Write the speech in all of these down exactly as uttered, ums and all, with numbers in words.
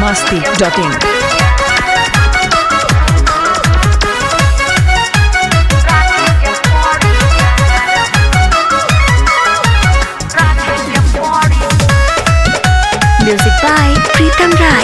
masti dot in. Music by Pritam Rai.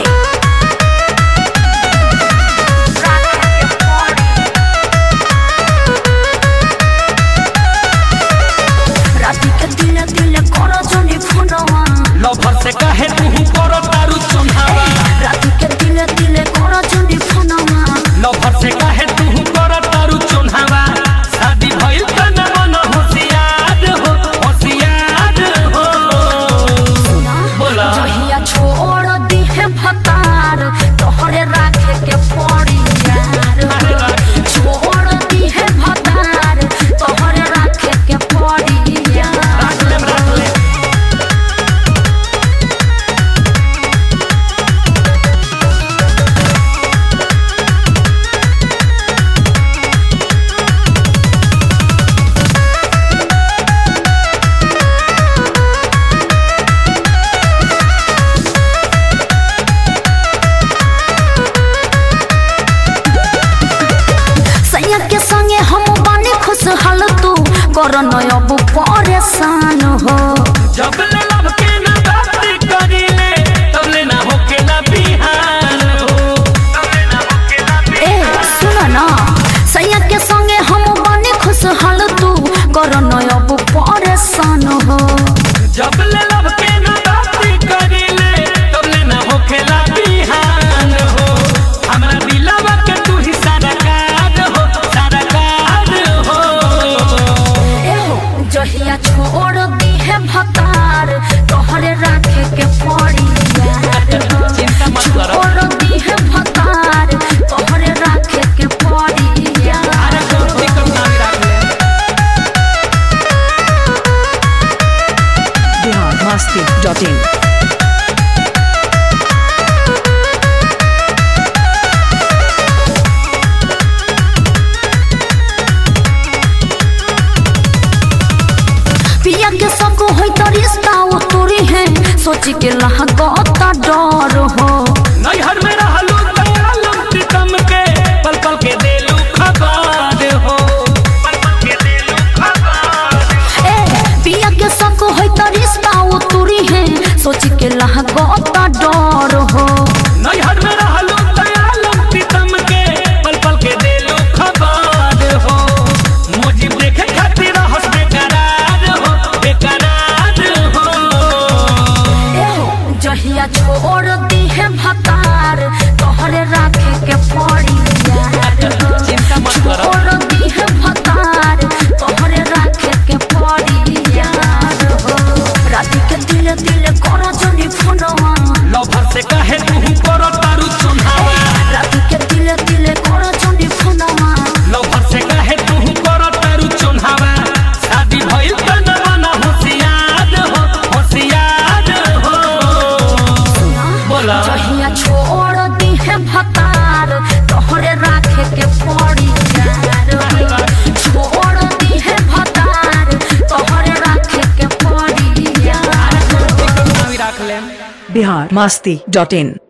Lover से कहे तू करो तारू चुनावा राती के दिले दिले करो जल्दी फोनवा लवर से कहे तू करो तारू चुनावा शादी भइल त न मन होशियार हो होशियार हो बोला जहिया छोड़ दी है भतार तोहरे राखे के पड़ी यार छोड़ दी है भतार तोहरे राखे के पड़ी यार राख ले राख ले के संगे हम बने खुशहाल तू कर अब परेशान हो जब ले लब के ना बात करिले तब ले ना होके ना बिहान हो तब ले ना होके ना ए सुन ना सैया के संगे हम बने खुशहाल तू कर अब परेशान हो जब ले लब के ना बात करिले तब ले ना होके ना बिहान हो हमरा दिलवा के तू ही सारा काज हो सारा काज हो ए हो जहिया छोड़ दी है भतार तोहरे राखे के पड़ी यार चिंता मत करो छोड़ दी है भतार तोहरे राखे के पड़ी यार अरे कोई दिक्कत ना राख ले Bihar masti dot in. पिया के सबको होई तो रिश्ता वो तोरी है सोची के लागता डर हो नैहर में रहलू दयालम प्रीतम के पल पल के देलू खबर हो पल पल के देलू खबर ए पिया के सबको होई तो रिश्ता वो तोरी है सोची के लागता डर हो नैहर में रहलू दयालम प्रीतम के पल पल के देलू खबर हो मुझे देखे खातिर हंस बेकरार हो बेकरार हो ए हो जहिया छोड़ दी है भतार तोहरे राखे के पड़ी यार चिंता मत करो छोड़ दी है भतार तोहरे राखे के पड़ी यार हो राती के दिले दिले करो जल्दी फोनवा लवर से कहे तू करो तारू चुनावा राती के दिले दिले करो जल्दी फोनवा लवर से कहे तू करो तारू चुनावा शादी भइल त न मन होशियार हो होशियार हो बोला जहिया छोड़ दी है भतार तोहरे राखे के पड़ी यार छोड़ दी है भतार तोहरे राखे के पड़ी यार राख ले Bihar masti dot in.